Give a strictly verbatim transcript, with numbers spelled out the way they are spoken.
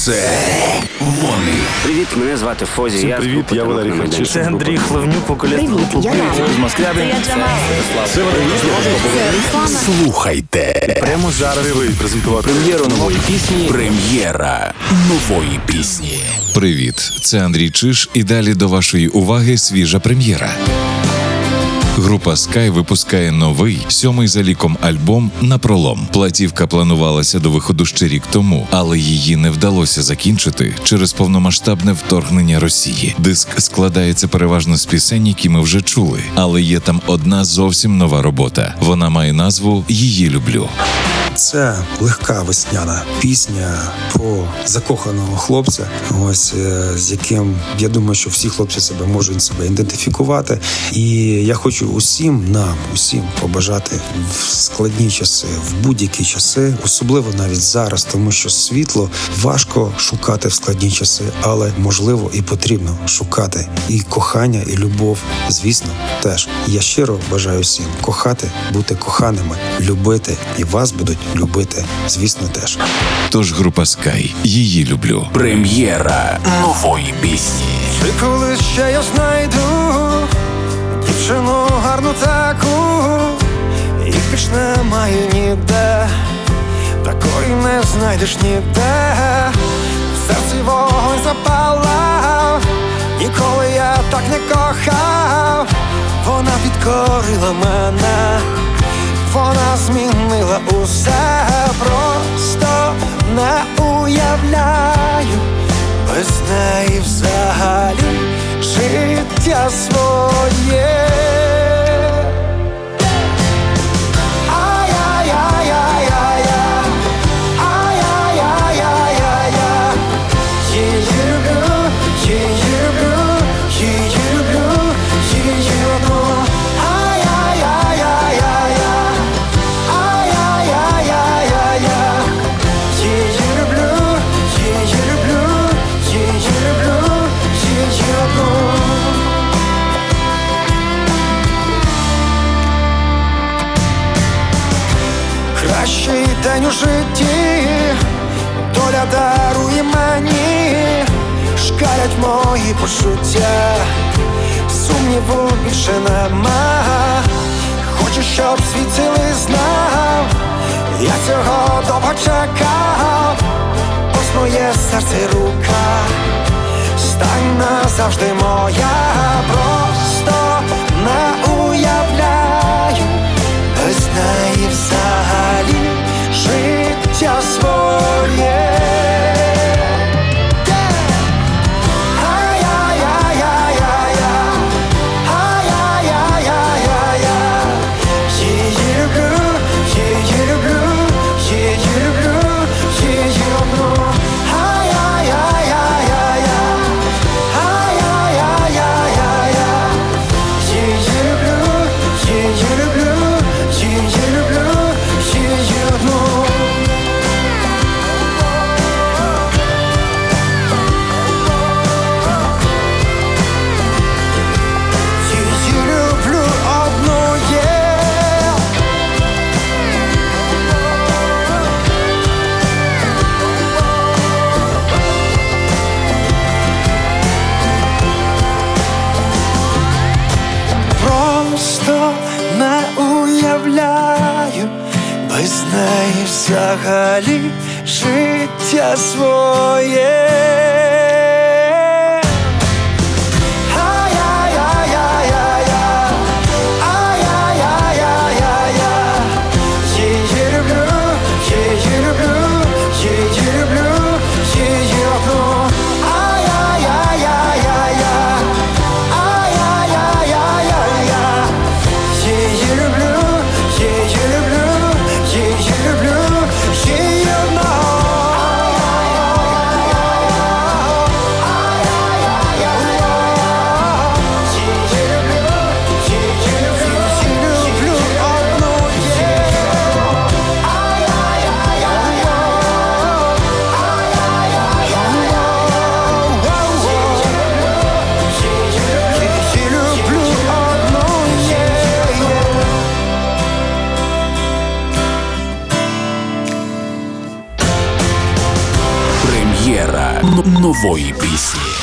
Це вони. Привіт, мене звати Фозі. Всім я привіт, я Валерій Харчишин. Це Андрій Хлевнюк, вокаліст групи «Привіт» з Москви. Це я Джамал. Це вони. Слухайте. Прямо зараз презентувати Прем'єру нової пісні. Прем'єра нової пісні. Привіт, це Андрій Чиш, і далі до вашої уваги свіжа прем'єра. Група Sky випускає новий, сьомий за ліком альбом «Напролом». Платівка планувалася до виходу ще рік тому, але її не вдалося закінчити через повномасштабне вторгнення Росії. Диск складається переважно з пісень, які ми вже чули, але є там одна зовсім нова робота. Вона має назву «Її люблю». Це легка весняна пісня про закоханого хлопця, ось з яким, я думаю, що всі хлопці себе можуть себе ідентифікувати. І я хочу усім нам, усім побажати в складні часи, в будь-які часи, особливо навіть зараз, тому що світло важко шукати в складні часи, але можливо і потрібно шукати і кохання, і любов, звісно, теж. Я щиро бажаю всім кохати, бути коханими, любити, і вас будуть любити, звісно, теж. Тож група Sky «Її люблю». Прем'єра нової пісні. Чи коли ще я знайду дівчину гарну таку, і більш немає ніде, такої не знайдеш ніде. В серці вогонь запалав, ніколи я так не кохав. Вона підкорила мене, вона змінила усе, просто не уявляю без неї взагалі життя своє. Ай-яй-яй-яй-яй, ай-яй-яй-яй-яй, її люблю, її люблю, її люблю, її одну. Кращий день у житті доля дарує мені, шкалять мої почуття, сумніву більше нема. Хочу, щоб світ цілий знав, я цього довго чекав. Ось моє серце і рука, стань назавжди моя. Просто не уявляю без неї взагалі життя своє. Без неї взагалі життя своє. Прем'єра н- нової пісні.